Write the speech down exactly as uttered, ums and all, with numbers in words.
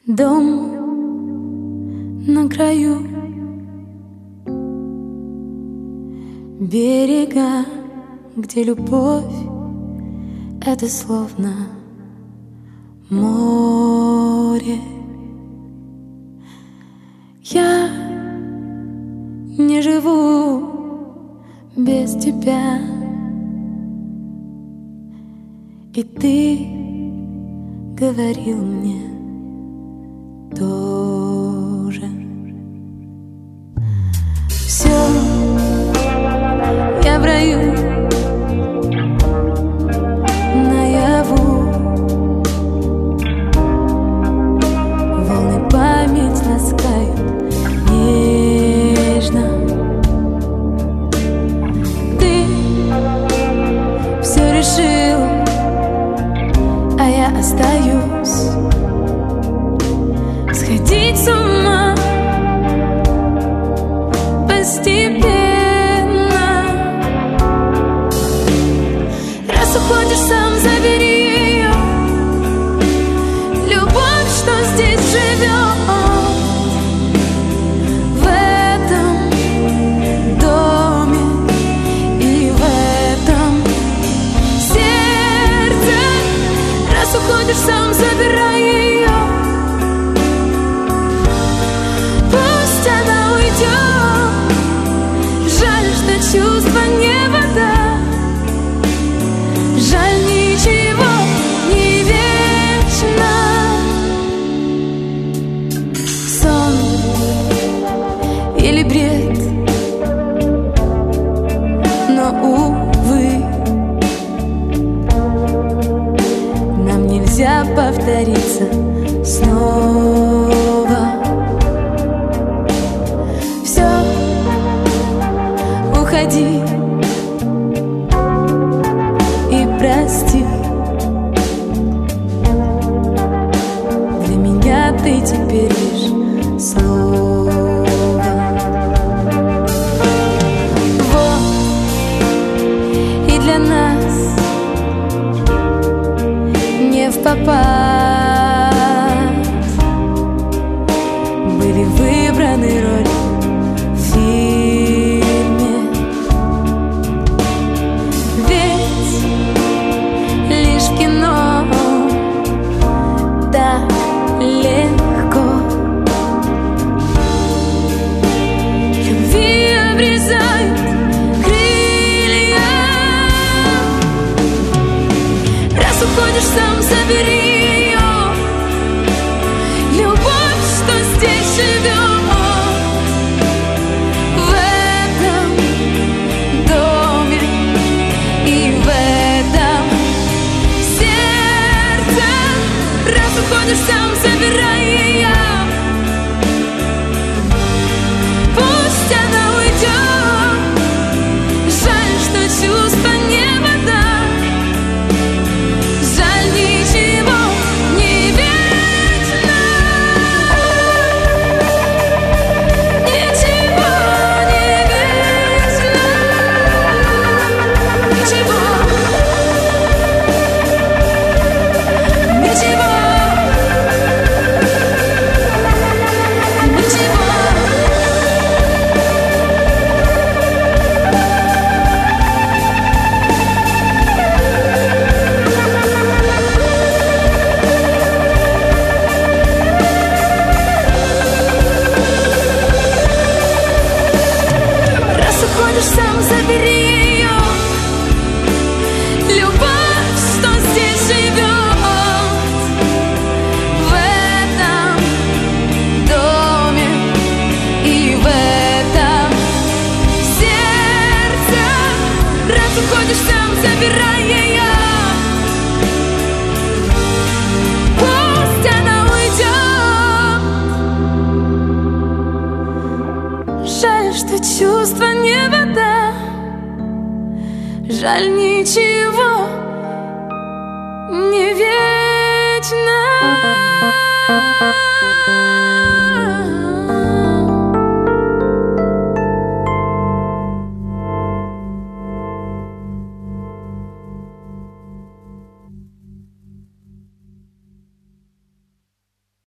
Дом на краю берега, где любовь — это словно море. Я не живу без тебя, и ты говорил мне тоже. Все, я в раю, наяву. Волны память ласкают нежно. Ты все решил, а я остаюсь сходить с ума постепенно. Раз уходишь сам, забери ее, любовь, что здесь живет, в этом доме и в этом сердце. Раз уходишь сам, забирай ее, пусть она уйдет. Жаль, что чувство не вода, жаль, ничего не вечно. Сон или бред, но, увы, нам нельзя повториться снова. Все, уходи и прости. Для меня ты теперь лишь слово. Вот и для нас не впопад были выбраны роли в фильме. Ведь лишь в кино так легко любви обрезают крылья. Раз уходишь сам, забери ее, любовь, что здесь живет, в этом доме и в этом сердце. Раз уходишь сам, забирай ее, пусть она уйдет. Жаль, что чувство не вода, жаль, ничего не вечно. Ничего не вечно. Ничего. Ничего. Ничего. Раз уходишь сам, забери ее, любовь, что здесь живет, в этом доме и в этом сердце. Раз уходишь сам, забирай ее, пусть она уйдет. Жаль, что чувство не вода, жаль, ничего не вечно.